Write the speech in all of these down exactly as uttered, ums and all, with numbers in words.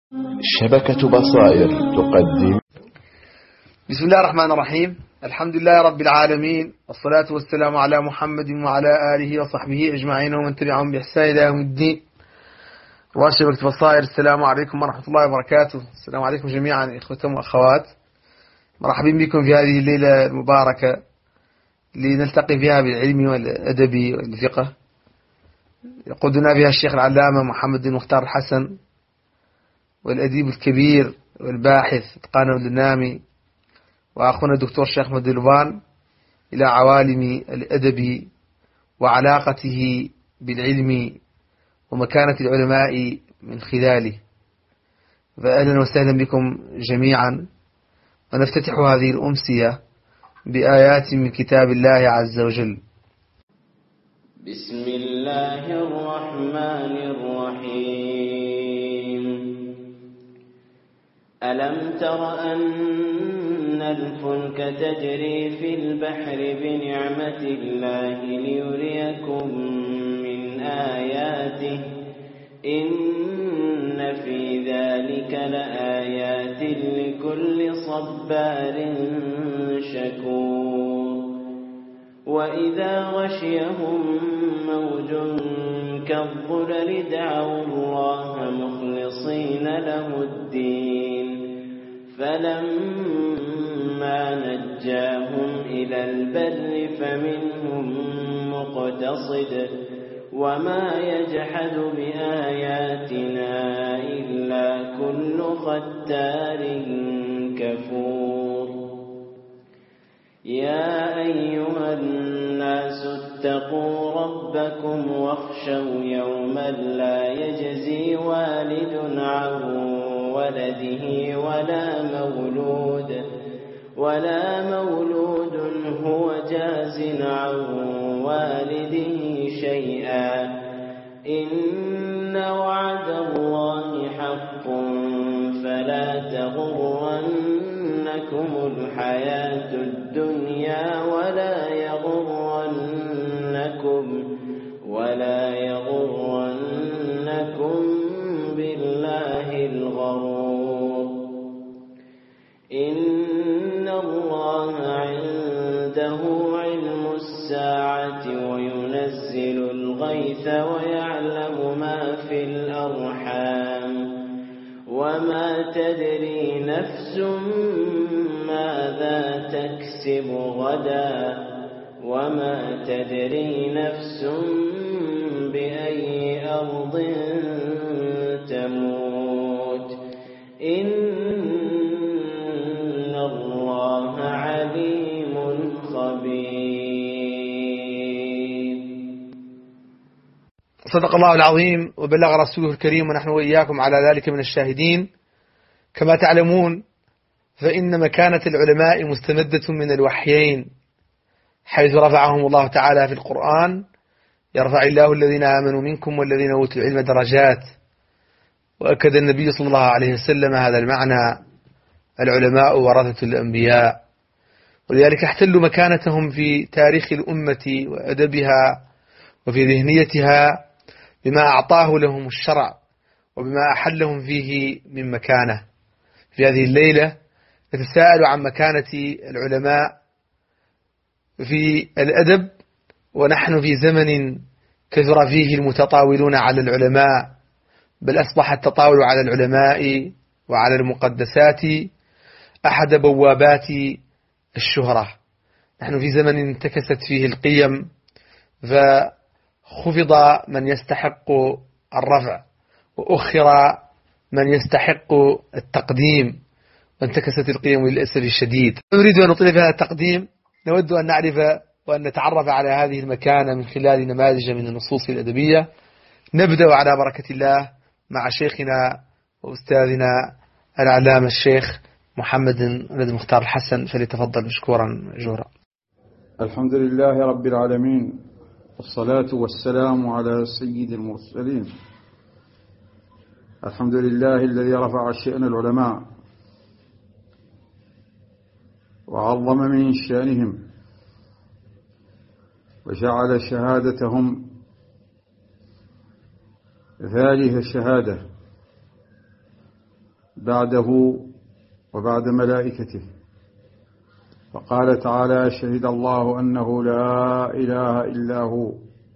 شبكة بصائر تقدم. بسم الله الرحمن الرحيم. الحمد لله رب العالمين، والصلاة والسلام على محمد وعلى آله وصحبه أجمعين ومن تبعهم بإحسان إلى يوم الدين. وشبكة بصائر، السلام عليكم ورحمة الله وبركاته. السلام عليكم جميعا إخوة وأخوات، مرحبا بكم في هذه الليلة المباركة لنلتقي فيها بالعلم والأدب والفقه. يقودنا بها الشيخ العلامة محمد بن مختار الحسن، والأديب الكبير والباحث إتقان النامي، وأخونا الدكتور الشيخ محمد لبان، إلى عوالم الأدب وعلاقته بالعلم ومكانة العلماء من خلاله. فأهلا وسهلا بكم جميعا، ونفتتح هذه الأمسية بآيات من كتاب الله عز وجل. بسم الله الرحمن الرحيم. ألم تر أن الفلك تجري في البحر بنعمة الله ليريكم من آياته إن في ذلك لآيات لكل صبار شكور. وإذا غشيهم موج كالظلل دعوا الله مخلصين له الدين فلما نجاهم إلى البر فمنهم مقتصد وما يجحد بآياتنا إلا كل ختار كفور. يا أيها الناس اتقوا ربكم واخشوا يوما لا يجزي والد عن ولده ولا مولود ولا مولود هو جاز عن والده شيئا إن وعد الله حق فلا تغرنكم الحياة الدنيا ولا يغرنكم ولا يغرنكم بالله الغرور. إن الله عنده علم الساعة وينزل الغيث ويعلم ما في الأرحام وما تدري نفس ماذا تكسب غدا وما تدري نفس بأي أرض تموت إن الله عليم خبير. صدق الله العظيم وبلغ رسوله الكريم، ونحن وإياكم على ذلك من الشاهدين. كما تعلمون فإن مكانة العلماء مستمدة من الوحيين، حيث رفعهم الله تعالى في القرآن: يرفع الله الذين آمنوا منكم والذين أوتوا العلم درجات. وأكد النبي صلى الله عليه وسلم هذا المعنى: العلماء ورثة الأنبياء. ولذلك احتلوا مكانتهم في تاريخ الأمة وأدبها وفي ذهنيتها بما أعطاه لهم الشرع وبما أحلهم فيه من مكانة. في هذه الليلة نتساءل عن مكانة العلماء في الأدب، ونحن في زمن كثر فيه المتطاولون على العلماء، بل أصبح التطاول على العلماء وعلى المقدسات أحد بوابات الشهرة. نحن في زمن انتكست فيه القيم، فخفض من يستحق الرفع وأخر من يستحق التقديم، وانتكست القيم للأسف الشديد. نريد أن نطيل في هذا التقديم، نود أن نعرف وأن نتعرف على هذه المكانة من خلال نماذج من النصوص الأدبية. نبدأ على بركة الله مع شيخنا وأستاذنا العلامة الشيخ محمد بن مختار الحسن، فليتفضل مشكورا جورا. الحمد لله رب العالمين، والصلاة والسلام على سيد المرسلين. الحمد لله الذي رفع شأن العلماء وعظم من شأنهم وجعل شهادتهم ذلك الشهادة بعده وبعد ملائكته. فقال تعالى: شهد الله أنه لا إله إلا هو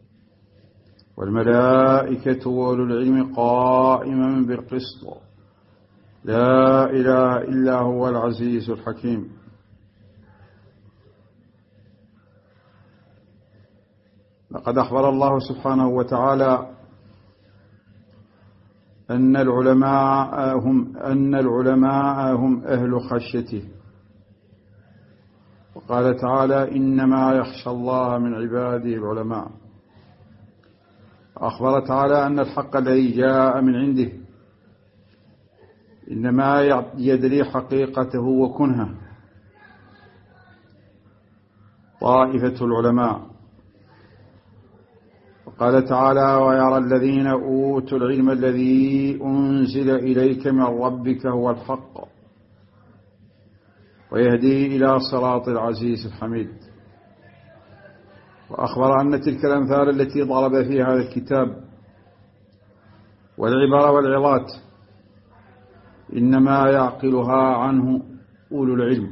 والملائكة وأولو العلم قائما بالقسط لا إله إلا هو العزيز الحكيم. لقد أخبر الله سبحانه وتعالى أن العلماء هم أن العلماء هم أهل خشيته، وقال تعالى: إنما يخشى الله من عباده العلماء. أخبر تعالى أن الحق الذي جاء من عنده إنما يدري حقيقته وكنهه طائفة العلماء. وقال تعالى: ويرى الذين أوتوا العلم الذي أنزل إليك من ربك هو الحق ويهدي إلى صراط العزيز الحميد. وأخبر أن تلك الأمثال التي ضرب فيها هذا الكتاب والعبر والعظات إنما يعقلها عنه أولو العلم.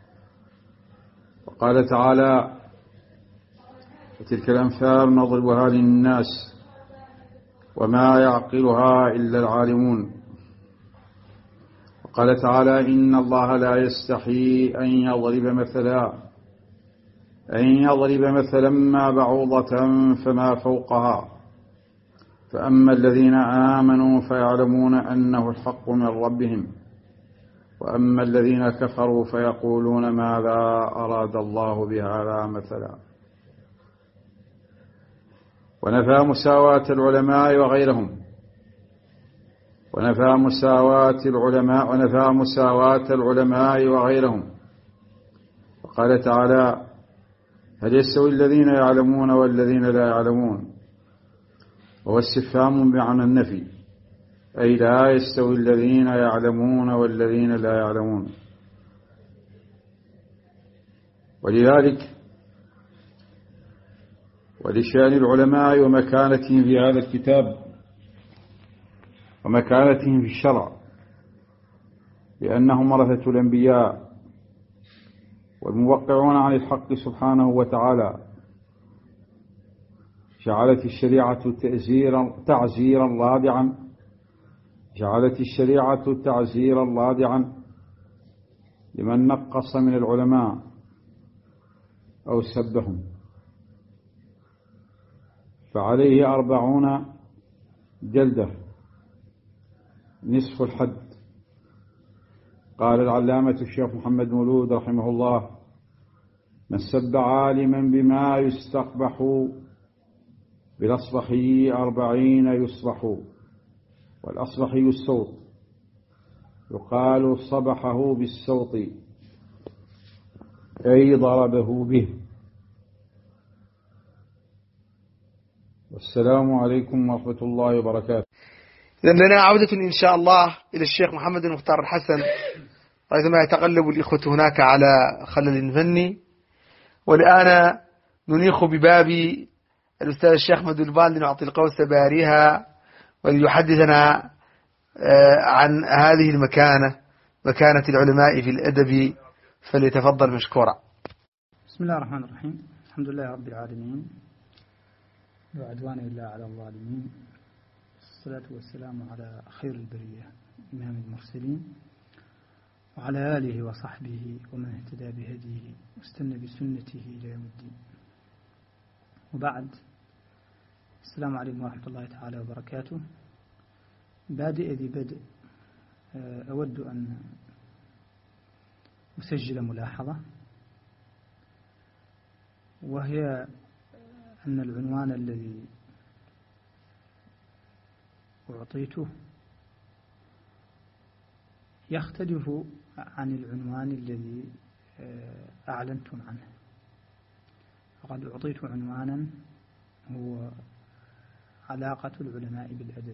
وقال تعالى: وتلك الأمثال نضربها للناس وما يعقلها إلا العالمون. وقال تعالى: إن الله لا يستحي أن يضرب مثلا أن يضرب مثلا ما بعوضة فما فوقها فأما الذين آمنوا فيعلمون أنه الحق من ربهم وأما الذين كفروا فيقولون ماذا أراد الله بهذا مثلا. ونفى مساواة العلماء وغيرهم ونفى مساواة العلماء ونفى مساواة العلماء وغيرهم. وقال تعالى: هل يستوي الذين يعلمون والذين لا يعلمون؟ وهو استفهام بمعنى النفي، أي لا يستوي الذين يعلمون والذين لا يعلمون. ولذلك ولشأن العلماء ومكانتهم في هذا الكتاب ومكانتهم في الشرع، لأنهم ورثة الأنبياء والموقعون عن الحق سبحانه وتعالى، جعلت الشريعة تأزيرا تعزيرا رادعا جعلت الشريعة تعزيرا رادعا لمن نقص من العلماء أو سبهم، فعليه أربعون جلدة نصف الحد. قال العلامة الشيخ محمد مولود رحمه الله: من سب عالما بما يستقبح بالأصبحي أربعين يصبح. والأصبحي الصوت، يقال صبحه بالصوت أي ضربه به. والسلام عليكم ورحمة الله وبركاته. إذن لنا عودة إن شاء الله إلى الشيخ محمد المختار الحسن، رغم يتقلب الإخوة هناك على خلل فني. والآن ننيخ بباب الأستاذ الشيخ مهدي البال لنعطي القوس باريها وليحدثنا عن هذه المكانة، مكانة العلماء في الأدب، فليتفضل مشكورا. بسم الله الرحمن الرحيم. الحمد لله رب العالمين، لا عدوان إلا على الظالمين، الصلاة والسلام على خير البرية إمام المرسلين وعلى آله وصحبه ومن اهتدى بهديه واستنى بسنته إلى يوم الدين. وبعد، السلام عليكم ورحمة الله تعالى وبركاته. بادئ ذي بدء، أود أن أسجل ملاحظة، وهي أن العنوان الذي أعطيته يختلف عن العنوان الذي أعلنتم عنه. فقد أعطيت عنوانا هو علاقة العلماء بالأدب،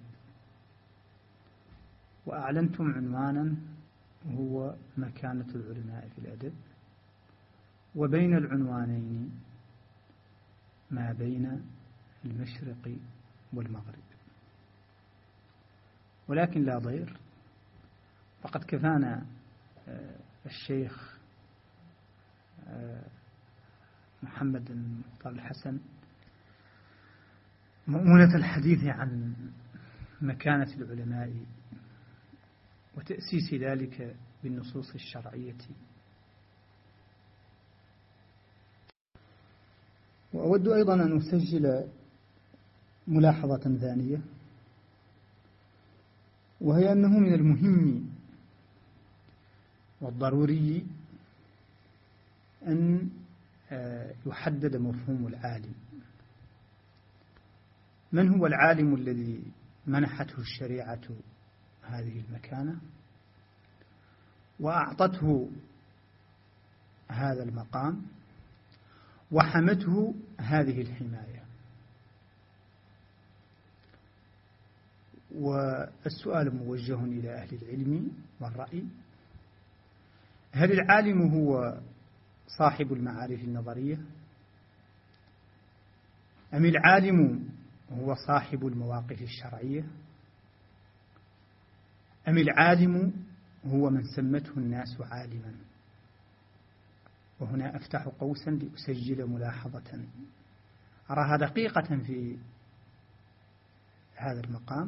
وأعلنتم عنوانا هو مكانة العلماء في الأدب، وبين العنوانين ما بين المشرق والمغرب. ولكن لا ضير، فقد كفانا الشيخ محمد المختار الحسن مؤونة الحديث عن مكانة العلماء وتأسيس ذلك بالنصوص الشرعية. وأود أيضا أن أسجل ملاحظة ثانية، وهي أنه من المهم والضروري أن يحدد مفهوم العالم. من هو العالم الذي منحته الشريعة هذه المكانة وأعطته هذا المقام وحمته هذه الحماية؟ والسؤال موجه إلى أهل العلم والرأي: هل العالم هو صاحب المعارف النظرية، أم العالم هو صاحب المواقف الشرعية، أم العالم هو من سمته الناس عالما؟ وهنا أفتح قوسا لأسجل ملاحظة أراها دقيقة في هذا المقام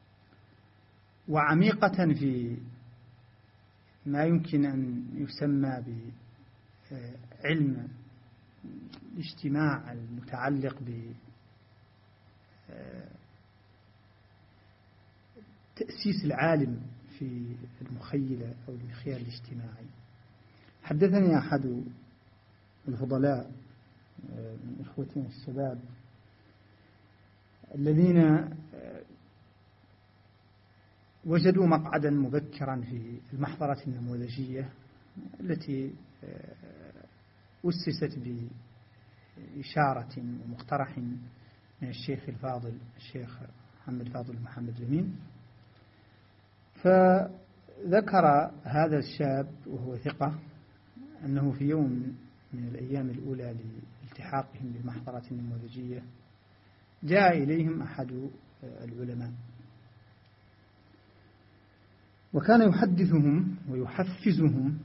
وعميقة في ما يمكن أن يسمى بعلم الاجتماع المتعلق بتأسيس العالم في المخيلة أو المخيال الاجتماعي. حدثني أحد الفضلاء من إخوتنا الشباب الذين وجدوا مقعدا مبكرا في المحضرة النموذجية التي أسست بإشارة ومقترح من الشيخ الفاضل الشيخ محمد فاضل محمد لمين. فذكر هذا الشاب وهو ثقة أنه في يوم من الأيام الأولى لالتحاقهم بالمحضرة النموذجية جاء إليهم أحد العلماء وكان يحدثهم ويحفزهم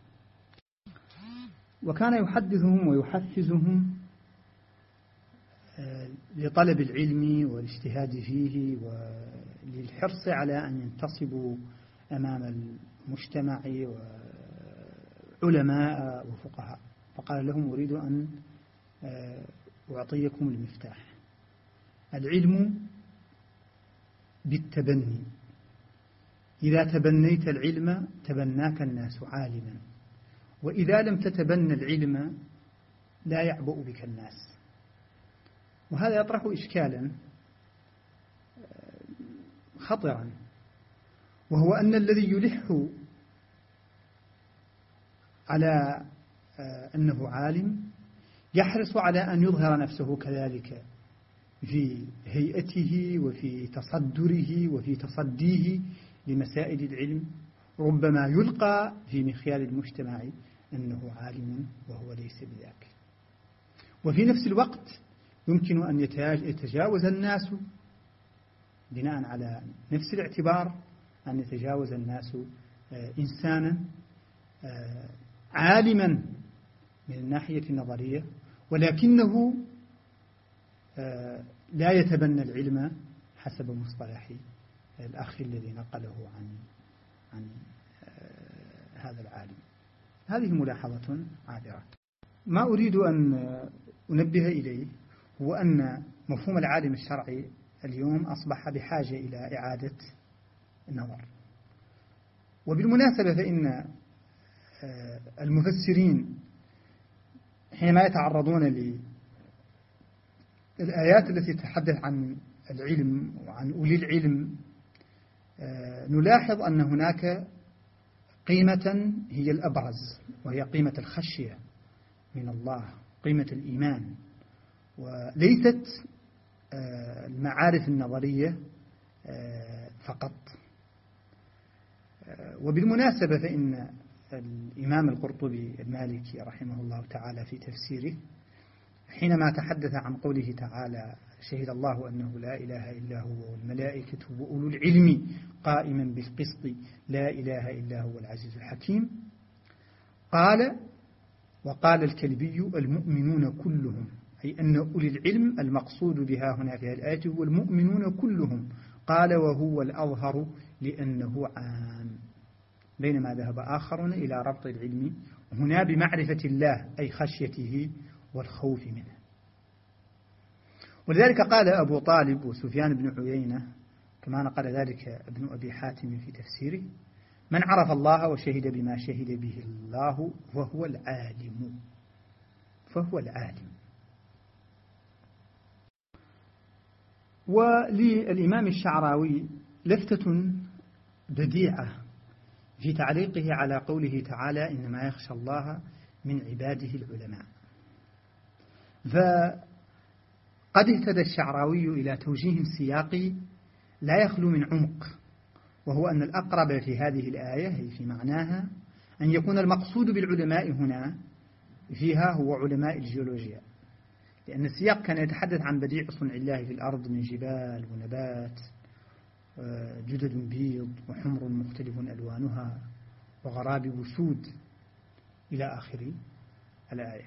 وكان يحدثهم ويحفزهم لطلب العلم والاجتهاد فيه وللحرص على أن ينتصبوا أمام المجتمع وعلماء وفقهاء. فقال لهم: أريد أن أعطيكم المفتاح. العلم بالتبني، إذا تبنيت العلم تبناك الناس عالما، وإذا لم تتبنى العلم لا يعبأ بك الناس. وهذا يطرح إشكالا خطرا، وهو أن الذي يلح على أنه عالم يحرص على أن يظهر نفسه كذلك في هيئته وفي تصدره وفي تصديه لمسائل العلم، ربما يلقى في مخيال المجتمع أنه عالم وهو ليس بذاك. وفي نفس الوقت يمكن أن يتجاوز الناس بناء على نفس الاعتبار أن يتجاوز الناس إنسانا عالما من الناحية النظرية ولكنه لا يتبنى العلم حسب مصطلح الأخ الذي نقله عن عن هذا العالم. هذه ملاحظة عابرة. ما أريد أن أنبه إليه هو أن مفهوم العالم الشرعي اليوم أصبح بحاجة إلى إعادة النظر. وبالمناسبة فإن المفسرين حينما يتعرضون للآيات التي تتحدث عن العلم وعن أولي العلم نلاحظ أن هناك قيمة هي الأبرز، وهي قيمة الخشية من الله، قيمة الإيمان، وليست المعارف النظرية فقط. وبالمناسبة فإن الإمام القرطبي المالكي رحمه الله تعالى في تفسيره حينما تحدث عن قوله تعالى شهد الله أنه لا إله إلا هو والملائكة وأولو العلم قائما بالقسط لا إله إلا هو العزيز الحكيم. قال وقال الكلبي المؤمنون كلهم، أي أن أولي العلم المقصود بها هنا في هذه الآية هو المؤمنون كلهم. قال وهو الأظهر لأنه عام، بينما ذهب آخرون إلى ربط العلم هنا بمعرفة الله أي خشيته والخوف منه. ولذلك قال أبو طالب وسفيان بن عيينة كما نقل ذلك ابن أبي حاتم في تفسيره: من عرف الله وشهد بما شهد به الله فهو العالم، فهو العالم. وللإمام الشعراوي لفتة بديعة في تعليقه على قوله تعالى: إنما يخشى الله من عباده العلماء. فقد اهتدى الشعراوي إلى توجيه سياقي لا يخلو من عمق، وهو أن الأقرب في هذه الآية هي في معناها أن يكون المقصود بالعلماء هنا فيها هو علماء الجيولوجيا، لأن السياق كان يتحدث عن بديع صنع الله في الأرض من جبال ونبات، جدد بيض وحمر مختلف ألوانها وغراب وسود إلى آخر الآية.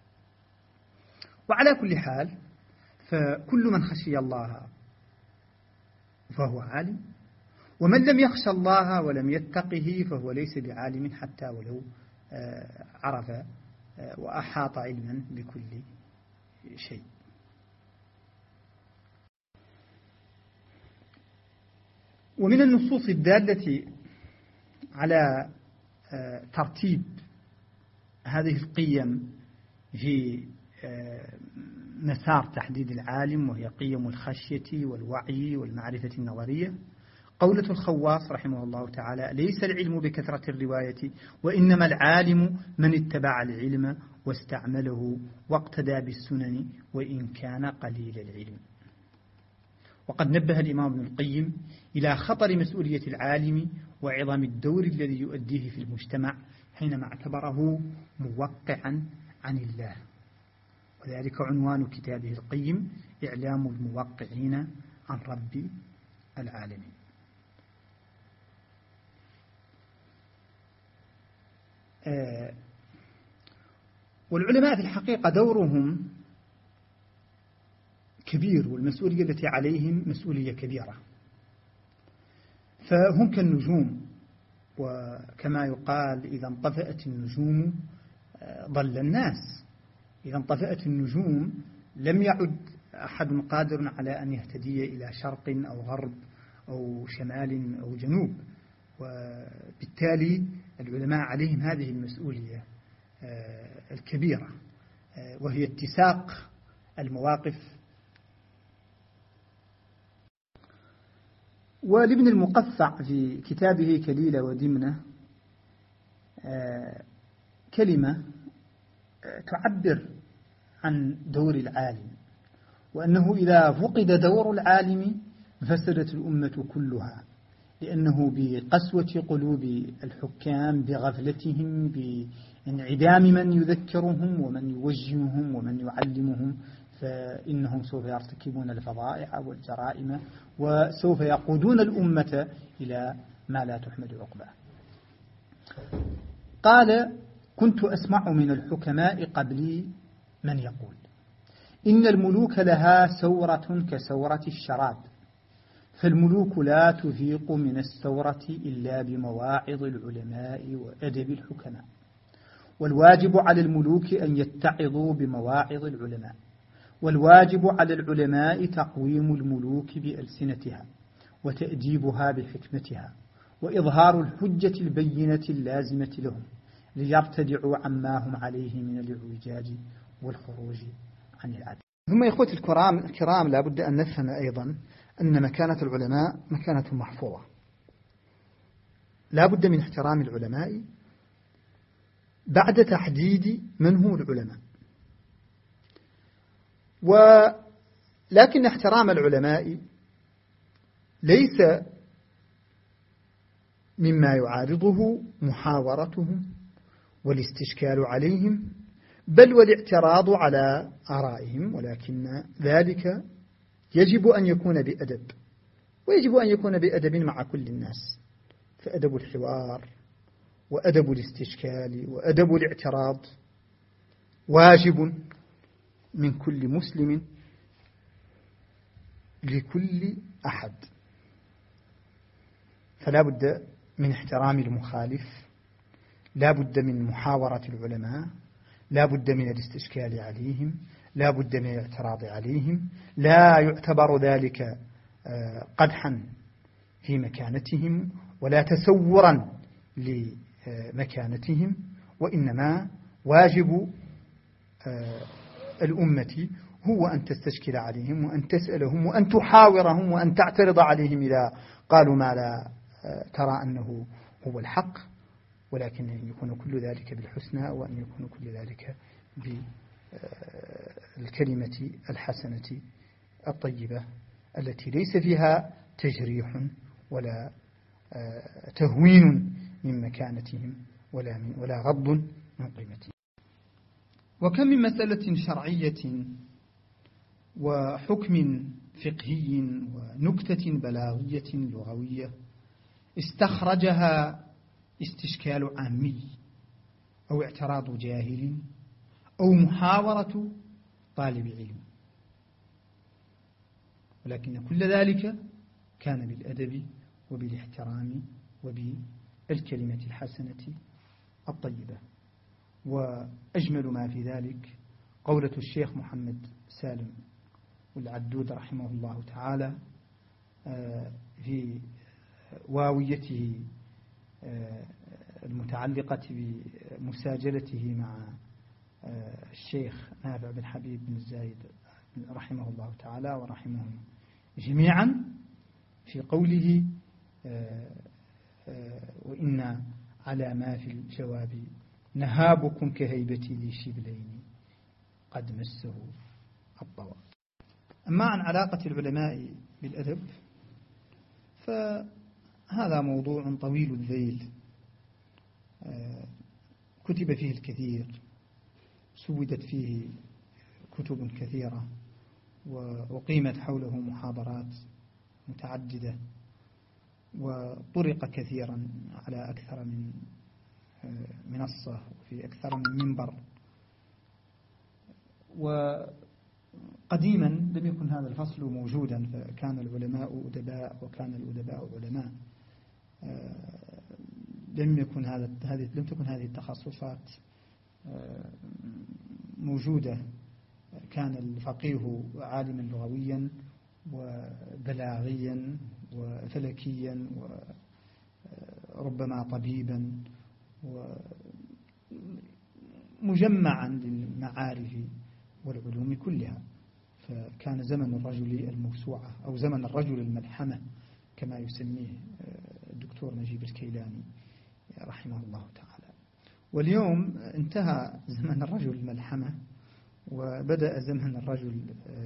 وعلى كل حال فكل من خشي الله فهو عالم، ومن لم يخشى الله ولم يتقه فهو ليس بعالم حتى ولو عرف وأحاط علما بكل شيء. ومن النصوص الدالة على ترتيب هذه القيم في مسار تحديد العالم، وهي قيم الخشية والوعي والمعرفة النظرية، قولة الخواص رحمه الله تعالى: ليس العلم بكثرة الرواية، وإنما العالم من اتبع العلم واستعمله واقتدى بالسنن وإن كان قليل العلم. وقد نبه الإمام ابن القيم إلى خطر مسؤولية العالم وعظم الدور الذي يؤديه في المجتمع حينما اعتبره موقعا عن الله، وذلك عنوان كتابه القيم: إعلام الموقعين عن رب العالمين. آه والعلماء في الحقيقة دورهم كبير، والمسؤولية التي عليهم مسؤولية كبيرة، فهم كالنجوم، وكما يقال: إذا انطفأت النجوم ضل الناس. إذا انطفأت النجوم لم يعد أحد قادر على أن يهتدي إلى شرق أو غرب أو شمال أو جنوب، وبالتالي العلماء عليهم هذه المسؤولية الكبيرة، وهي اتساق المواقف. ولابن المقفع في كتابه كليلة ودمنة كلمة تعبر عن دور العالم، وأنه إذا فقد دور العالم فسدت الأمة كلها، لأنه بقسوة قلوب الحكام، بغفلتهم، بانعدام من يذكرهم ومن يوجههم ومن يعلمهم، فإنهم سوف يرتكبون الفظائع والجرائم، وسوف يقودون الأمة إلى ما لا تحمد عقباه. قال: كنت أسمع من الحكماء قبلي من يقول: إن الملوك لها سورة كسورة الشراب، فالملوك لا تفيق من السورة إلا بمواعظ العلماء وأدب الحكماء، والواجب على الملوك أن يتعظوا بمواعظ العلماء، والواجب على العلماء تقويم الملوك بألسنتها وتأديبها بحكمتها، وإظهار الحجة البينة اللازمة لهم ليرتدعوا عما هم عليه من الاعوجاج والخروج عن العدل. ثم يا إخوتي الكرام الكرام لا بد أن نفهم أيضا أن مكانة العلماء مكانة محفوظة، لا بد من احترام العلماء بعد تحديد من هم العلماء. ولكن احترام العلماء ليس مما يعارضه محاورتهم والاستشكال عليهم، بل والاعتراض على آرائهم، ولكن ذلك يجب أن يكون بأدب، ويجب أن يكون بأدب مع كل الناس، فأدب الحوار وأدب الاستشكال وأدب الاعتراض واجب من كل مسلم لكل أحد. فلا بد من احترام المخالف، لا بد من محاورة العلماء، لا بد من الاستشكال عليهم، لا بد من الاعتراض عليهم، لا يعتبر ذلك قدحا في مكانتهم ولا تسورا لمكانتهم، وإنما واجب الأمة هو أن تستشكل عليهم وأن تسألهم وأن تحاورهم وأن تعترض عليهم إذا قالوا ما لا ترى أنه هو الحق، ولكن أن يكون كل ذلك بالحسنى وأن يكون كل ذلك بالكلمة الحسنة الطيبة التي ليس فيها تجريح ولا تهوين من مكانتهم ولا من ولا غض من قيمتهم. وكم من مسألة شرعية وحكم فقهي ونكتة بلاغية لغوية استخرجها استشكال عامي أو اعتراض جاهل أو محاورة طالب علم، ولكن كل ذلك كان بالأدب وبالاحترام وبالكلمة الحسنة الطيبة. وأجمل ما في ذلك قولة الشيخ محمد سالم العدود رحمه الله تعالى في واويته المتعلقة بمساجلته مع الشيخ نافع بن حبيب بن الزايد رحمه الله تعالى ورحمهم جميعا، في قوله وإن على ما في الجواب نهابكم كهيبة ذي شبلين قد مسه الطوى. أما عن علاقة العلماء بالأدب فهذا موضوع طويل الذيل، كتب فيه الكثير، سودت فيه كتب كثيرة، وأقيمت حوله محاضرات متعددة، وطرق كثيرا على أكثر من منصة وفي أكثر من منبر. وقديما لم يكن هذا الفصل موجودا، فكان العلماء أدباء وكان الأدباء علماء، لم يكن هذا هذه لم تكن هذه التخصصات موجودة. كان الفقيه عالما لغويا وبلاغيا وفلكيا وربما طبيبا ومجمعا للمعارف والعلوم كلها. فكان زمن الرجل الموسوعة أو زمن الرجل الملحمة كما يسميه الدكتور نجيب الكيلاني رحمه الله تعالى. واليوم انتهى زمن الرجل الملحمة وبدأ زمن الرجل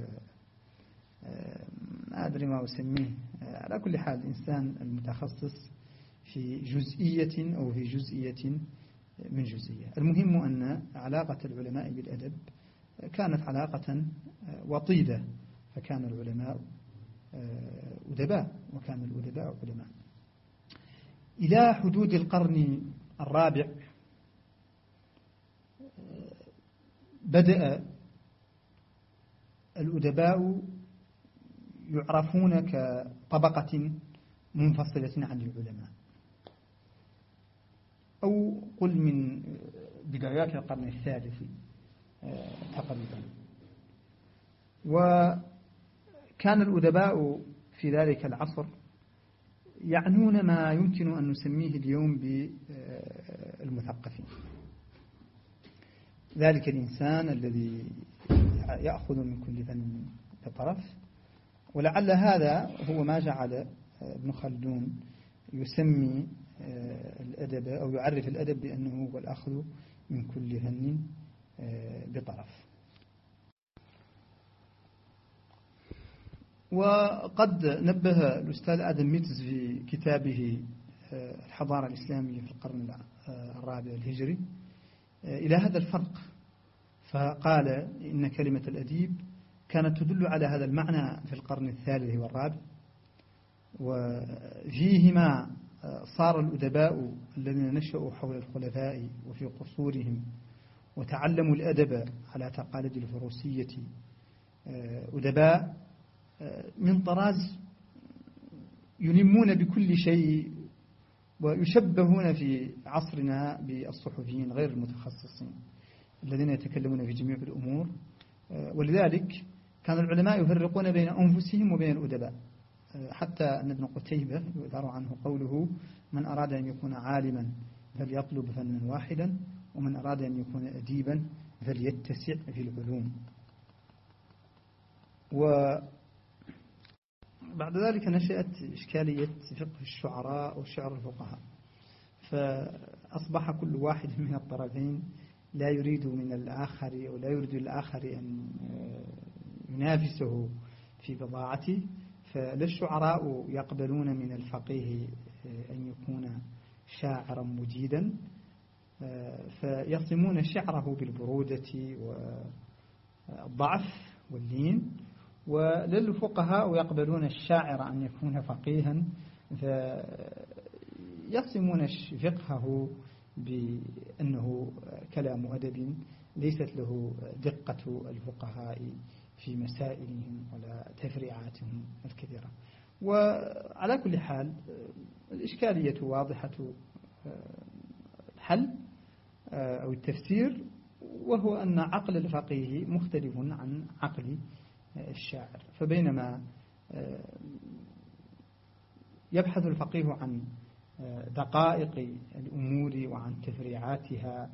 ما أدري ما أسميه، على كل حال الإنسان المتخصص في جزئية أو في جزئية من جزئية. المهم أن علاقة العلماء بالأدب كانت علاقة وطيدة، فكان العلماء أدباء وكان الأدباء علماء. إلى حدود القرن الرابع بدأ الأدباء يعرفون كطبقة منفصلة عن العلماء، أو قل من بدايات القرن الثالث تقريبا. وكان الأدباء في ذلك العصر يعنون ما يمكن أن نسميه اليوم بالمثقفين، ذلك الإنسان الذي يأخذ من كل فن بطرف. ولعل هذا هو ما جعل ابن خلدون يسمي الأدب أو يعرف الأدب بأنه هو الأخذ من كل فن بطرف. وقد نبه الأستاذ آدم ميتز في كتابه الحضارة الإسلامية في القرن الرابع الهجري إلى هذا الفرق، فقال إن كلمة الأديب كانت تدل على هذا المعنى في القرن الثالث والرابع، وفيهما صار الأدباء الذين نشأوا حول الخلفاء وفي قصورهم وتعلموا الأدب على تقاليد الفروسية أدباء من طراز يلمون بكل شيء، ويشبهون في عصرنا بالصحفيين غير المتخصصين الذين يتكلمون في جميع الأمور. ولذلك كان العلماء يفرقون بين أنفسهم وبين الأدباء، حتى أن ابن قتيبة يذكر عنه قوله: من أراد أن يكون عالما فليطلب فنا واحدا، ومن أراد أن يكون أديبا فليتسع في العلوم. وبعد ذلك نشأت إشكالية فقه الشعراء وشعر الفقهاء، فأصبح كل واحد من الطرفين لا يريد من الآخر أو لا يريد الآخر أن ينافسه في بضاعته. فالشعراء يقبلون من الفقيه أن يكون شاعرا مجيدا، فيصمون شعره بالبرودة والضعف واللين، وللفقهاء يقبلون الشاعر أن يكون فقيها، فيصمون فقهه بأنه كلام أدب ليست له دقة الفقهاء في مسائلهم ولا تفريعاتهم الكثيرة. وعلى كل حال الإشكالية واضحة الحل أو التفسير، وهو أن عقل الفقيه مختلف عن عقل الشاعر. فبينما يبحث الفقيه عن دقائق الأمور وعن تفريعاتها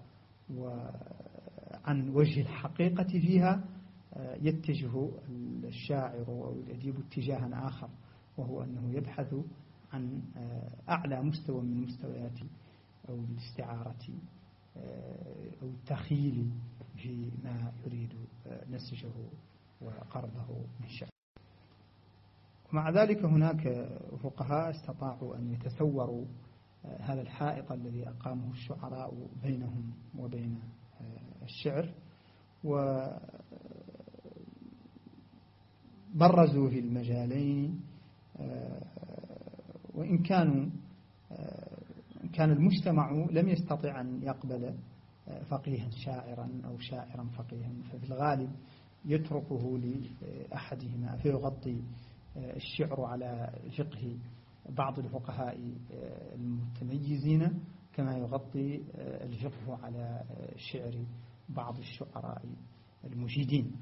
وعن وجه الحقيقة فيها، يتجه الشاعر أو الأديب اتجاها آخر، وهو أنه يبحث عن أعلى مستوى من مستويات أو الاستعارة أو التخيل فيما يريد نسجه وقرضه من شعر. ومع ذلك هناك فقهاء استطاعوا أن يتسوروا هذا الحائط الذي أقامه الشعراء بينهم وبين الشعر، وبرزوا في المجالين، وإن كانوا كان المجتمع لم يستطع أن يقبل فقيها شاعرا أو شاعرا فقيها، ففي الغالب يتركه لأحدهما، فيغطي الشعر على فقه بعض الفقهاء المتميزين كما يغطي الفقه على شعر بعض الشعراء المجيدين.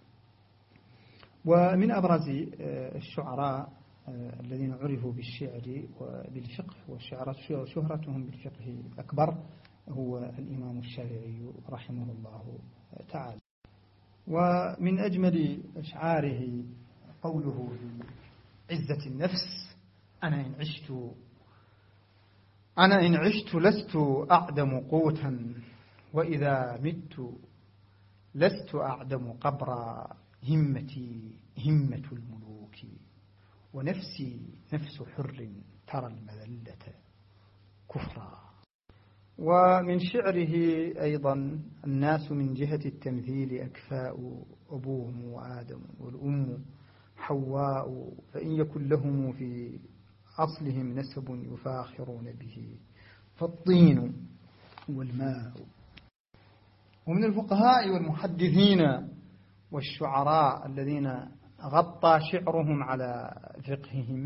ومن أبرز الشعراء الذين عرفوا بالشعر وبالفقه والشعر شهرتهم بالفقه أكبر هو الإمام الشافعي رحمه الله تعالى. ومن أجمل أشعاره قوله في عزة النفس: أنا إن عشت أنا إن عشت لست أعدم قوتا، وإذا مت لست أعدم قبرا، همتي همة الملوك، ونفسي نفس حر ترى المذلة كفرا. ومن شعره أيضا: الناس من جهة التمثيل أكفاء، أبوهم وآدم والأم حواء، فإن يكن لهم في أصلهم نسب يفاخرون به، فالطين والماء. ومن الفقهاء والمحدثين والشعراء الذين غطى شعرهم على فقههم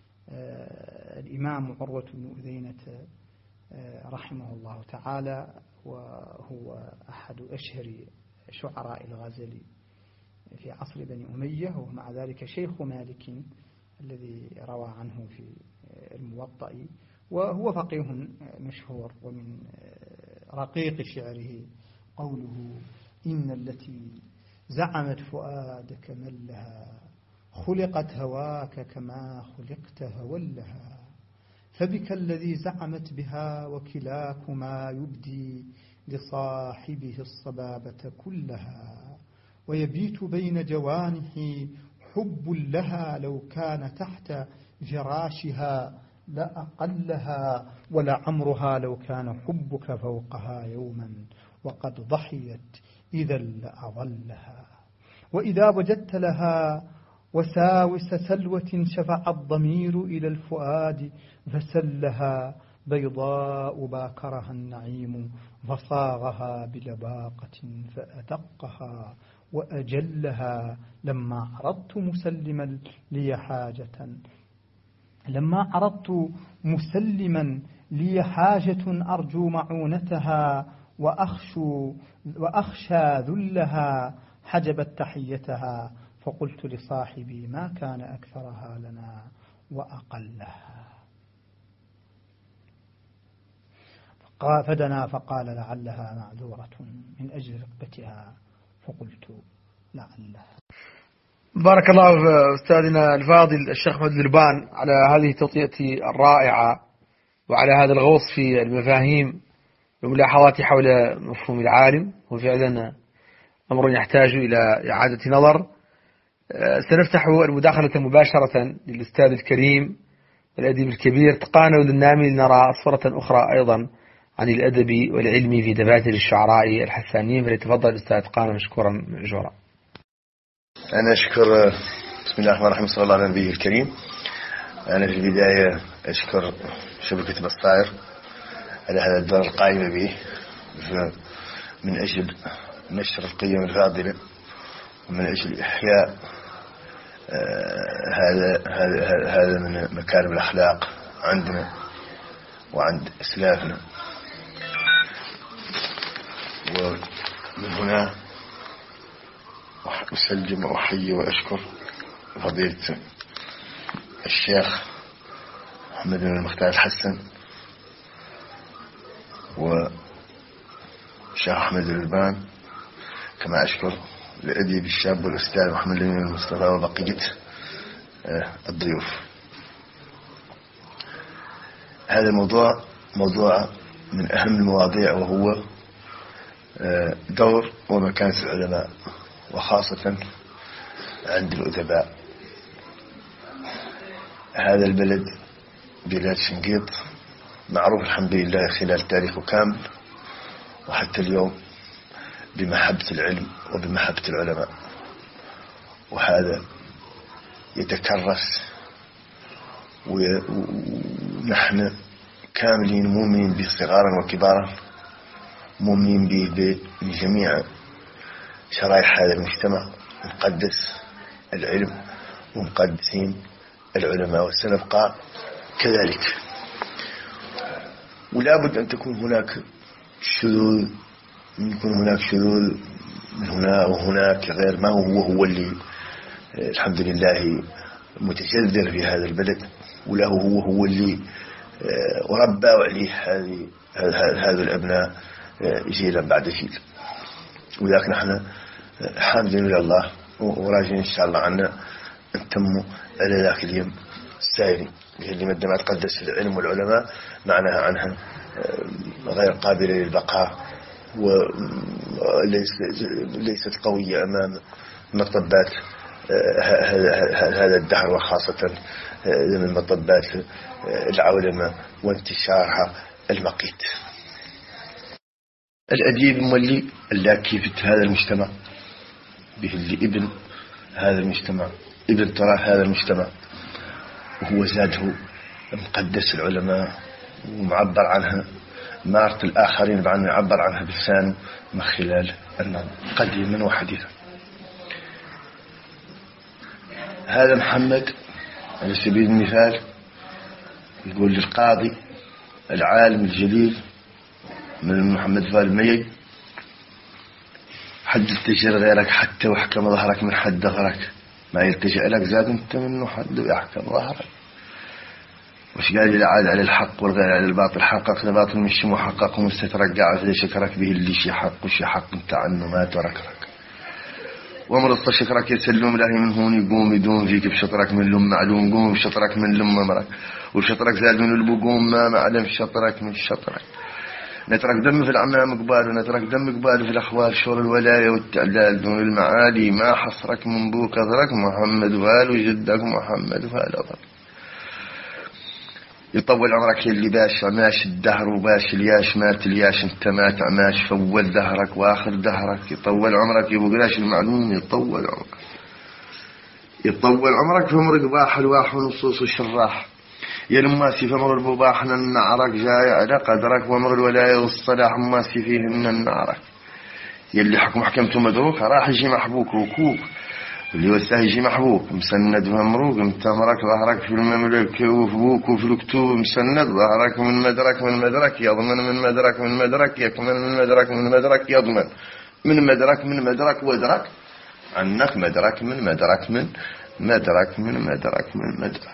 الإمام عروة بن أذينة رحمه الله تعالى، وهو أحد أشهر شعراء الغزل في عصر بني أمية، ومع ذلك شيخ مالك الذي روى عنه في الموطأ، وهو فقيه مشهور. ومن رقيق شعره قوله: إن التي زعمت فؤادك من لها، خلقت هواك كما خلقت هولها، فبك الذي زعمت بها، وكلاكما يبدي لصاحبه الصبابة كلها، ويبيت بين جوانه حب لها، لو كان تحت فراشها لأقلها، ولعمرها لو كان حبك فوقها يوما، وقد ضحيت إذا لأظلها. وإذا وجدت لها وساوس سلوة شفع الضمير إلى الفؤاد فسلها بيضاء باكرها النعيم فصاغها بلباقة فأدقها وأجلها لما عرضت مسلما لي حاجة لما عرضت مسلما لي حاجة أرجو معونتها وأخشو وأخشى ذلها حجبت تحيتها فقلت لصاحبي ما كان أكثرها لنا وأقلها فدنا فقال لعلها معذورة من أجل رقبتها فقلت لعلها. بارك الله في أستاذنا الفاضل الشيخ محمد الذربان على هذه التوطئة الرائعة وعلى هذا الغوص في المفاهيم وملاحظات حول مفهوم العالم، وفعلا أمر يحتاج إلى إعادة نظر. سنفتح المداخلة مباشرة للأستاذ الكريم الأديب الكبير تقانو للنامي لنرى صورة أخرى أيضا عن الأدب والعلم في دفاتر الشعراء الحسانيين، فليتفضل الأستاذ تقانو مشكورا مأجورا. أنا أشكر بسم الله الرحمن الرحيم صلى الله على نبيه الكريم. أنا في البداية أشكر شبكة بصائر على هذا الدور القائم به من أجل نشر القيم الفاضلة ومن أجل إحياء هذا هذا هذا من مكارم الأخلاق عندنا وعند أسلافنا. ومن هنا أسلم وأحيي وأشكر فضيلة الشيخ محمد بن المختار الحسن وشيخ أحمد الذربان، كما أشكر الأديب الشاب والأستاذ محمد بن المصطفى وبقية الضيوف. هذا الموضوع موضوع من أهم المواضيع، وهو دور ومكانة العلماء وخاصة عند الأدباء. هذا البلد بلاد شنقيط معروف الحمد لله خلال تاريخه كامل وحتى اليوم بمحبة العلم وبمحبة العلماء، وهذا يتكرس ونحن كاملين مؤمنين به صغارا وكبارا، مؤمنين به بجميع شرائح هذا المجتمع، مقدس العلم ومقدسين العلماء، وسنبقى كذلك. ولا بد أن تكون هناك شذوذ، يكون هناك شذوذ من هنا وهناك غير ما هو هو اللي الحمد لله متجذر في هذا البلد، وله هو هو اللي وربى عليه هذه هذا الأبناء جيلا بعد جيل. ولكن نحن حامدين لله وراجين إن شاء الله عنا أن تموا على ذاك اليوم السائرين اللي مدى ما تقدس العلم والعلماء معناها عنها غير قابلة للبقاء وليست قوية أمام مطبات هذا الدهر، وخاصة من مطبات العولمة وانتشارها المقيت. الأديب مولي اللاكيفة هذا المجتمع به اللي ابن هذا المجتمع، ابن ترى هذا المجتمع، وهو زاده مقدس العلماء ومعبر عنها مارت الآخرين بأن يعبر عنها بلسانه من خلال النظم قديما وحديثا. هذا محمد على سبيل المثال يقول للقاضي العالم الجليل من محمد فالمي: حد التجر غيرك حتى وحكم ظهرك من حد ظهرك، ما يلتجأ لك زاد انت منه حد ويحكم ظهرك. وش قال لي عاد على الحق والغير على الباطل، حققنا باطل مش محقق ومستترجع في شكرك به اللي شي حق وشي حق انت عنه ما تركرك. ومرض شكرك يسلم له من هون يقوم يدوم فيك بشطرك من لم معلوم، قوم بشطرك من لم مرك، وشطرك زاد من البقوم ما معلم شطرك من شطرك. نترك دم في العمام قبال ونترك دم قبال في الأخوال، شور الولاية والتعلال دون المعالي، ما حصرك من بوك أذرك محمد وآل وجدك محمد وآل أضر. يطول عمرك اللي باش عماش الدهر وباش الياش مات الياش انت مات عماش فول دهرك واخر دهرك. يطول عمرك يبقلاش المعلوم يطول عمرك يطول عمرك فمر قباح الواح ونصوص الشراح يا لماسي فمر البباحنا النعرك جاي على قدرك ومر الولاية والصلاح ماسي فيهن النعرك. يلي حكم حكمته مدروك راح يجي محبوك ركوب اللي وساه يجي محبوك مسند ومروق متمرك ظهرك في المملك وفي بوك وفي الكتوب مسند ظهرك من مدرك من مدرك يضمن من مدرك من مدرك يكمن من مدرك من مدرك يضمن من مدرك من مدرك ودرك عنك مدرك من مدرك من مدرك من مدرك من مدرك.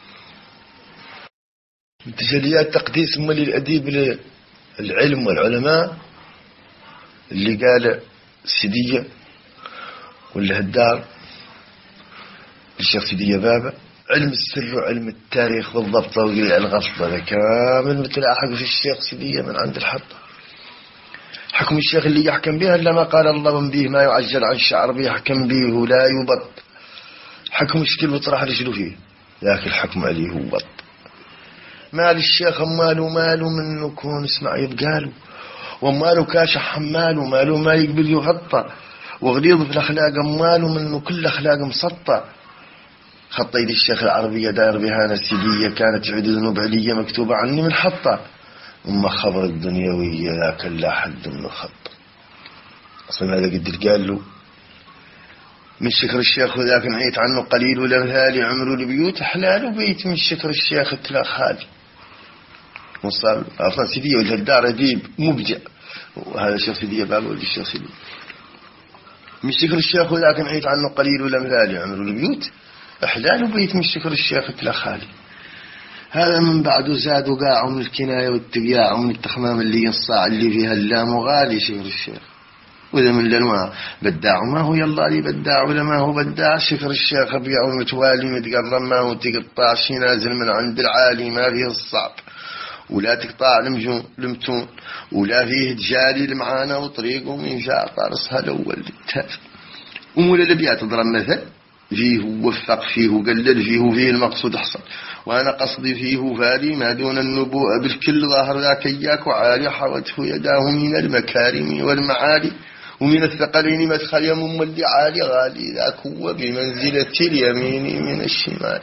تجليات تقديس مولي الأديب للعلم والعلماء اللي قال سيدية ولا هدار الشيخ سيدية بابا علم السر وعلم التاريخ والضبط وقلع الغصب هذا كامل متلاحق في الشيخ سيدية من عند الحط. حكم الشيخ اللي يحكم به لما قال الله به ما يعجل عن الشعر به يحكم به ولا يبط. حكم الشكل وطرح رجله فيه لكن الحكم عليه هو بط. مال الشيخ ماله ماله من نكون اسمع يبقاله وماله كاشح حماله ماله ما يقبل يغطى وغليظ في الأخلاق ماله منه كل أخلاق مسطى. خط يد الشيخ العربية داير بها نسيدية كانت تعد ذنوب علية مكتوبة عني من حطة أما خبر الدنيوية ذاك لا حد من خط. أصلا هذا قد قال له من شكر الشيخ وذاك نعيت عنه قليل ولمهالي عمرو البيوت حلال بيت من شكر الشيخ تلا خالي وصل. أصلا سيدية والهدار أديب مبدع وهذا الشيخ سيدية بابا ولي الشيخ سيدية من شكر الشيخ وذاك نعيت عنه قليل ولمهالي عمرو البيوت حلال بيت من شكر الشيخ تلا خالي. هذا من بعد زاد وقاع من الكناية والتقياع ومن التخمام اللي ينصاع اللي فيها اللام وغالي شكر الشيخ. وإذا من الأنواع بداع ما هو يلا لي بداع ولا ما هو بداع شكر الشيخ أبيع ومتوالي متقرب ما هو تقطع شي نازل من عند العالي ما فيه الصعب ولا تقطع المجون المتون ولا فيه تجالي المعانا وطريقه من جاء طارسها الأول للتالي. ومولا الأبيات تضرب مثل فيه وفق فيه وقلل فيه فيه المقصود حصل وأنا قصدي فيه فالي ما دون النبوء بالكل ظاهر ذاك إياك وعالي حوته يداه من المكارم والمعالي ومن الثقلين مدخل يمم اللي عالي غالي ذاك هو بمنزلة اليمين من الشمال.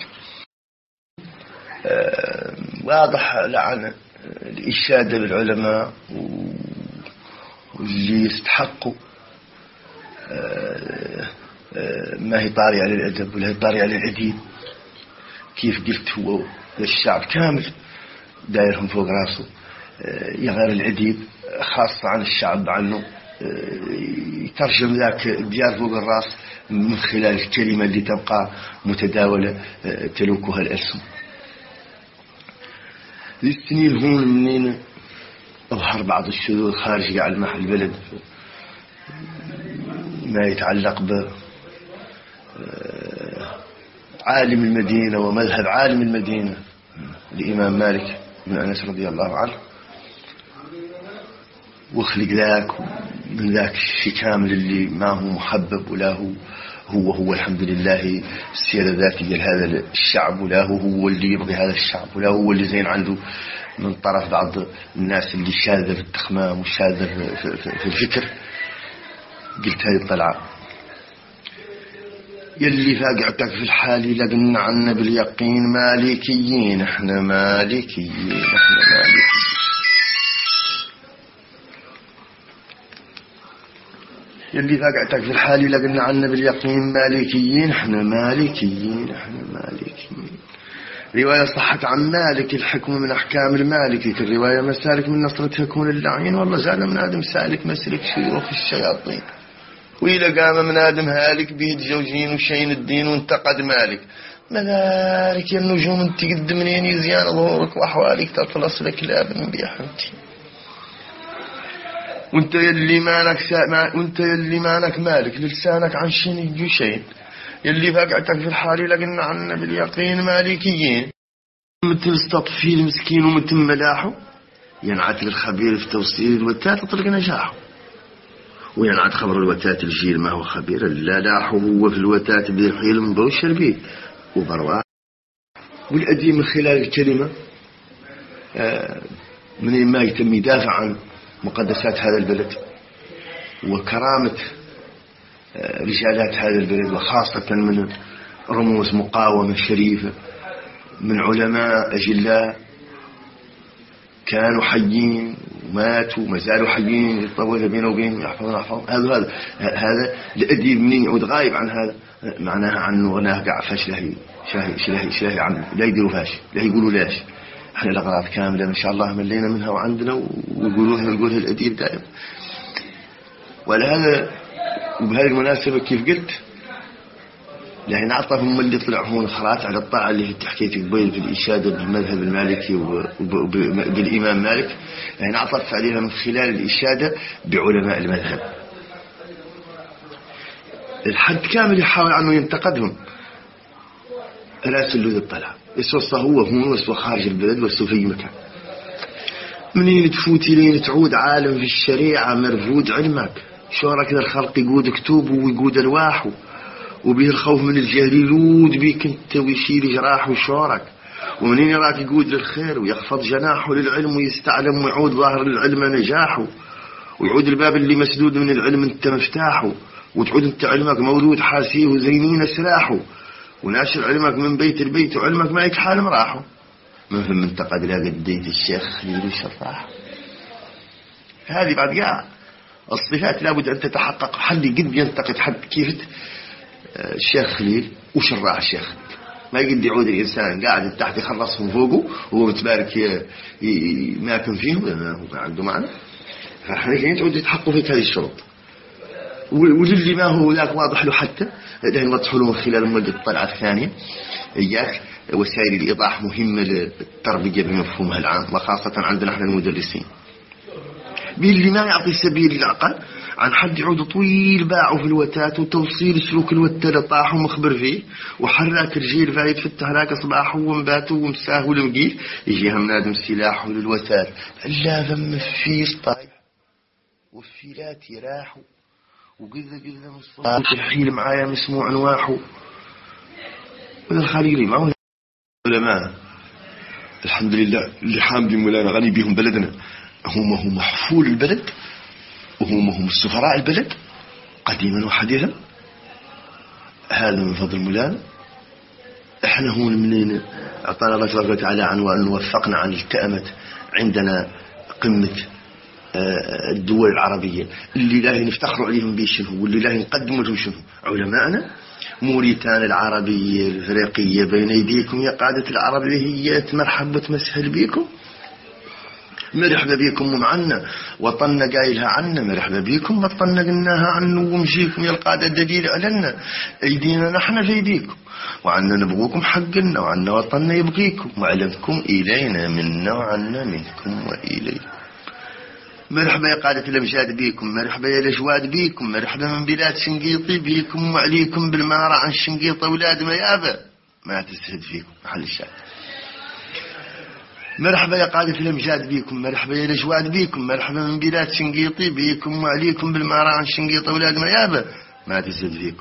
آه واضح لعن الإشادة بالعلماء واللي يستحقوا آه آه ما هي طاري على الأدب ولا هي طاري على العديد. كيف قلت هو للشعب كامل دايرهم فوق راسه آه يغير العديد خاصة عن الشعب عنه يترجم ذاك الديار فوق الراس من خلال الكلمة اللي تبقى متداولة تلوكها الألسن. ذي السنين هون منين أظهر بعض الشذوذ خارج على محل البلد ما يتعلق ب عالم المدينة ومذهب عالم المدينة الإمام مالك بن أنس رضي الله عنه وخلق ذاك من ذاك الشيء كامل اللي ما هو محبب ولا هو هو هو الحمد لله السيادة الذاتية لهذا الشعب ولا هو هو اللي يبغي هذا الشعب ولا هو اللي زين عنده من طرف بعض الناس اللي شاذة في التخمام وشاذة في, في, في الفكر. قلت هذه الطلعة يلي فاقعتك في الحال لقنا عنا باليقين مالكيين احنا مالكيين احنا مالكيين. يلي فاقعتك في الحال لقنا عنا باليقين مالكيين احنا مالكيين احنا مالكيين. رواية صحت عن مالك الحكم من أحكام المالكي الرواية مسالك من نصرة يكون اللعين والله زاد من آدم سالك مسلك شيوخ الشياطين وإلى قام من آدم هالك بيد جوجين وشين الدين وانتقد مالك مالك يا النجوم انت قد منين يزيان ظهورك وأحوالك تطلص لك لابن بيحمتي وانت يلي مالك سا... وانت يلي مالك مالك لسانك عن شين يجو شين يلي فاقعتك في الحال لقنا عنا باليقين مالكيين مثل استطفي المسكين ومثل ملاحه ينعت الخبير في توصيل الوتات تطلق نجاحه وينعت خبر الوتات الجيل ما هو خبير لا لاحه هو في الوتات بيحيل مبوشر بيه وبرواه. والأديم من خلال الكلمة من ما يتم يدافع عن مقدسات هذا البلد وكرامة رجالات هذا البلد، وخاصة من رموز مقاومة شريفة من علماء أجلاء كانوا حيين وماتوا وما زالوا حيين، يتطور بينه وبين يحفظون يحفظون. هذا هذا هذا الأديب منين يعود غايب عن هذا معناها عنه غناه قاع فاش له شله شله شله عنه لا يديروا فاش لا يقولوا لاش. احنا الأغراض كاملة إن شاء الله ملينا منها وعندنا ويقولوها يقولها الأديب دائما. ولهذا وبهذه المناسبة كيف قلت لأن أعطاهم اللي طلعون خلاص على الطاعة اللي تحكيت قبيل في الإشادة بالمذهب المالكي وبالإمام مالك، يعني أعطت عليها من خلال الإشادة بعلماء المذهب. الحد كامل يحاول عنه ينتقدهم راسل له الطلع يسوى هو هون وسوى خارج البلد وسوى في مكان. منين تفوتي لين تعود عالم في الشريعة مرفوض علمك شورا كذا الخلق يقود كتوب ويقود الواح وبيه الخوف من الجهل يلود بيك انت ويشيل جراح وشورك، ومنين يراك يقود للخير ويخفض جناحه للعلم ويستعلم ويعود ظاهر للعلم نجاحه، ويعود الباب اللي مسدود من العلم انت مفتاحه، وتعود انت علمك مولود حاسيه وزينين سلاحه، وناشر علمك من بيت البيت وعلمك ما يكحال مراحه. ما في منتقد لا قديت الشيخ خليل الشراح. هذه بعد قاع الصفات لابد أن تتحقق. حد قد ينتقد حد كيف الشيخ خليل وشراح الشيخ ما يقد يعود الإنسان قاعد تحت يخلصهم فوقه وهو متبارك ماكن فيهم هو عنده معنى. فحين تعود يتحقق في هذه الشروط وللي ما هو ذاك واضح له حتى لأن وضحوا له من خلال مدة الطلعة الثانية إياك وسائل الإيضاح مهمة للتربية بمفهومها العام وخاصة عندنا احنا المدرسين باللي ما يعطي سبيل العقل عن حد يعود طويل باعه في الوتات وتوصيل سلوك الوتة لطاح ومخبر فيه وحرك رجيل فايد في التهلاك صباحه ومباته ومساه ولمقيه يجي هم نادم سلاحه للوتات لا ذم فيه طايح والفيلات يراحوا وقذا قذا مصطفى الحيل معايا مسموع نواحه وذا الخليلي معه علماء الحمد لله اللي حامد مولانا غني بهم بلدنا هم هم محفول البلد وهم هم السفراء البلد قديما وحديثا. هذا من فضل مولانا. احنا هون منين اعطانا الله تبارك وتعالى عنوان وفقنا عن التأمت عندنا قمة الدول العربية اللي لا نفتخروا عليهم بشنو واللي لا نقدموا لهم شنو علماءنا. موريتان العربية الافريقية بين ايديكم يا قادة العربية مرحبا وتمسهل بيكم مرحبا بيكم ومعنا وطننا قايلها عنا مرحبا بيكم وطننا قلناها عنه ومجيكم يا القادة الدليل علنا ايدينا نحن في ايديكم وعنا نبغوكم حقنا وعنا وطننا يبغيكم وعلمكم إلينا منا وعنا منكم وإليكم. مرحبا يا قادة الأمجاد بيكم مرحبا يا الأجواد بيكم مرحبا من بلاد شنقيطي بيكم وعليكم بالمارة عن شنقيط أولاد ما يابا ما تستهد فيكم محل الشاهد. مرحبا يا قادة الأمجاد بيكم مرحبا يا الأجواد بيكم مرحبا من بلاد شنقيطي بيكم وعليكم بالمارة عن شنقيط أولاد ما يابا ما تستهد فيكم.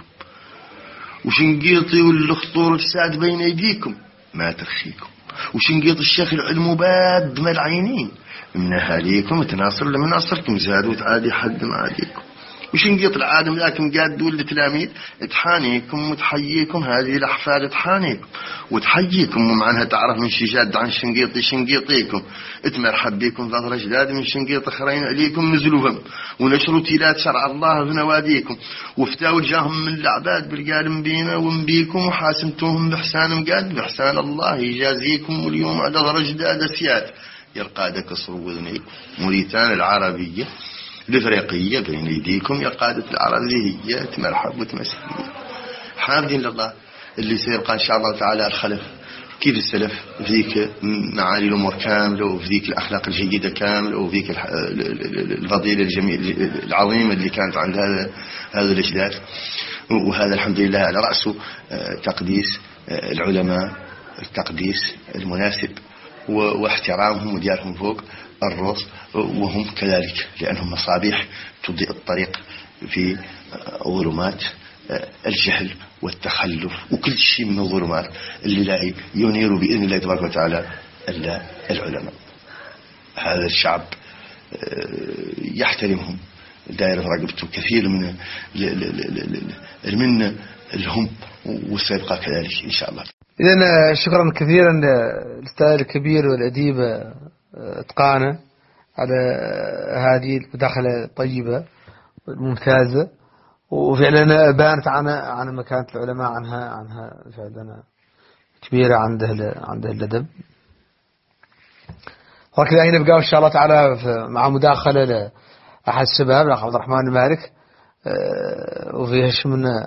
وشنقيطي والخطور الساد بين أيديكم ما تخشيكم. وشنقيط الشيخ العلم باد ما العينين من أهاليكم تناصر لمن ناصركم زادوا تعادي حد ما عاديكم. وشنقيط العالم لكن قاعد دول التلاميذ تحانيكم وتحييكم هذه الأحفاد تحانيكم وتحييكم ومعنها تعرف من شجاد عن شنقيطي شنقيطيكم اتمرحب بيكم ظهر جداد من شنقيط أخرين عليكم نزلوهم ونشروا تيلات شرع الله في نواديكم وفتاوا جاهم من العباد بالقالم بينا ومبيكم وحاسمتوهم بحسان مقاد بحسان الله يجازيكم واليوم على ظهر جداد سياد يلقى كسر وذنيكم. موريتان العربية الإفريقية بين يديكم يا قادة العربية مرحب وتمسك حامدين لله اللي سيبقى إن شاء الله تعالى الخلف كيف السلف ذيك معالي الأمور كاملة وذيك الأخلاق الجيدة كاملة وذيك الفضيلة الجميل العظيمة اللي كانت عند هذا هذا الأجداد. وهذا الحمد لله على رأسه تقديس العلماء التقديس المناسب واحترامهم وديارهم فوق الرؤوس وهم كذلك لأنهم مصابيح تضيء الطريق في ظلمات الجهل والتخلف وكل شيء من الظلمات اللي لا ينير بإذن الله تبارك وتعالى إلا العلماء. هذا الشعب يحترمهم، دائرة رقبته كثير من المنة الهم والسابقة كذلك إن شاء الله. إذن شكرا كثيرا للأستاذ الكبير والأديب إتقانه على هذه المداخلة الطيبة والممتازة، وفعلا بانت عن عن مكانة العلماء عنها عنها فعلا كبيرة عنده عنده الأدب. وكذا هنا نبقى إن شاء الله تعالى مع مداخلة لأحد الشباب الأخ عبد الرحمن المالك، وفيها شمنا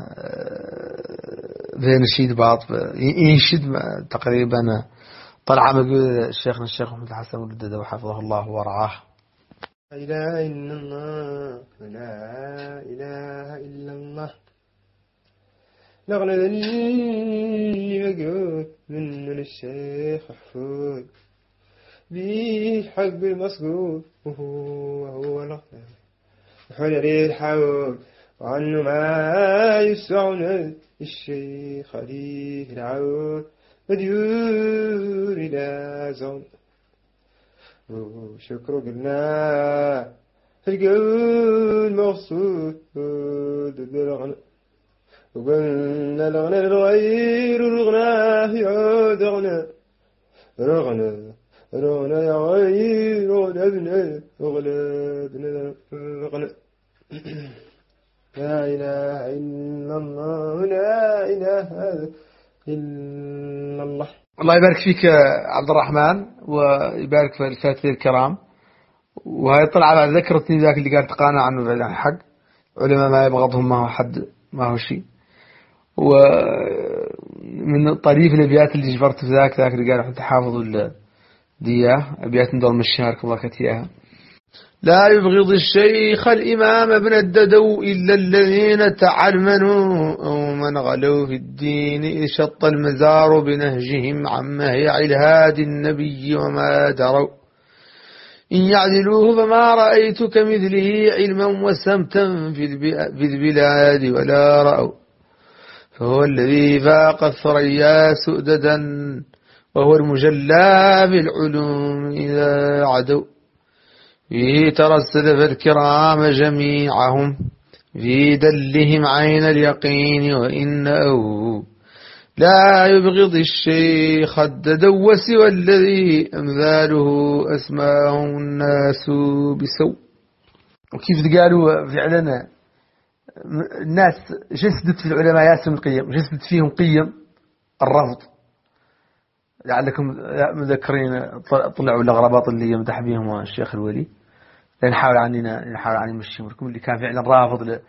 فيها نشيد بعض ينشد تقريبا طلع مقول شيخنا الشيخ محمد الحسن ولدده وحفظه الله ورعاه. لا إله إلا الله لا إله إلا الله لغنا اللي مقول من الشيخ محفوظ بحق المصقول وهو هو الغنى وحرر الحول وعنه ما يسعنا الشيخ عليه العود مديور إلى زون وشكر قلنا القول مقصود بالغنى وقلنا الغنى الغير الغنى يعود غنى رغنى رغنى يا غير غلبنا وغلبنا الغنى. لا إله إلا الله لا إله إلا الله. الله يبارك فيك عبد الرحمن ويبارك في الفاتحين الكرام. وهي طلع على ذكرتني ذاك اللي قال تقانا عنه عن حق علماء ما يبغضهم ما هو حد ما هو شيء. ومن طريف الأبيات اللي جبرت في ذاك ذاك اللي قال حتى حافظوا دياه أبيات ندور مشارك الله كتياها. لا يبغض الشيخ الإمام ابن الددو إلا الذين تعلمنوا أو من غلوا في الدين إذ شط المزار بنهجهم عما هي الهادي النبي وما دروا إن يعدلوه فما رأيت كمثله علما وسمتا في البلاد ولا رأوا فهو الذي فاق الثريا سؤددا وهو المجلى بالعلوم إذا عدوا فيه ترى السلف الكرام جميعهم في دلهم عين اليقين وإنه لا يبغض الشيخ الددوس والذي أمثاله أسماهم الناس بسوء. وكيف قالوا فعلا الناس جسدت في العلماء ياسم القيم جسدت فيهم قيم الرفض. لعلكم مذكرين طلعوا الأغرباط اللي يمدح بهم الشيخ الولي لنحاول عننا نحاول عن نمشيكم اللي كان فعلا رافض ل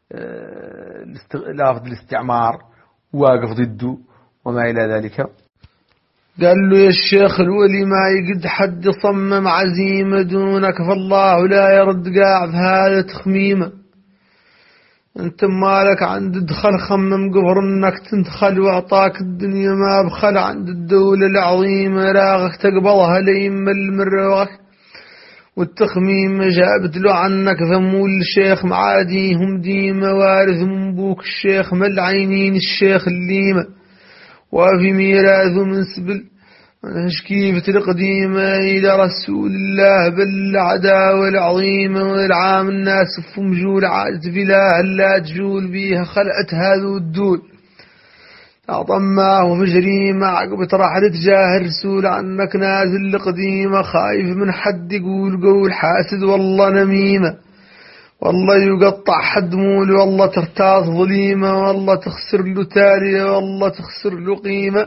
رافض الاستعمار واقف ضده وما إلى ذلك. قال له يا الشيخ الولي ما يقد حد صمم عزيمة دونك فالله لا يرد قاع في هذا تخميمه. انت مالك عند الدخل خمم قبر انك تندخل واعطاك الدنيا ما بخل عند الدولة العظيمة راغك تقبضها ليمل من روغك والتخميم جابت له عنك ثمول الشيخ معاديهم ديمة وارث من بوك الشيخ ملعينين الشيخ الليمة وفي ميراث من سبل كيف القديمة إلى رسول الله بالعداوة العظيمة والعام الناس فمجول عادت بلا لا تجول بيها خلقت هذا الدول أعطماه مجريمة عقب ترحل تجاه الرسول عنك نازل القديمة خايف من حد يقول قول حاسد والله نميمة والله يقطع حد مول والله ترتاض ظليمة والله تخسر له تالية والله تخسر له قيمة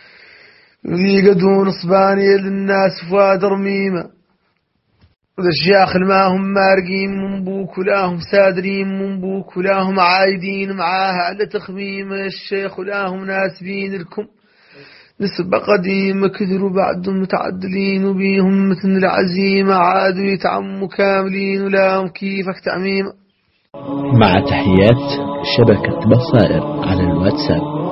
يقدون صبانية للناس فواد رميمة وذا الشياخ ما هم مارقين من بوك ولا هم سادرين من بوك ولا هم عايدين معاها على تخميمة الشيخ ولا هم ناسبين لكم نسبة قديمة كثروا بعدهم متعدلين وبيهم مثل العزيمة عادوا يتعموا كاملين ولا هم كيفك تعميمة. مع تحيات شبكة بصائر على الواتساب.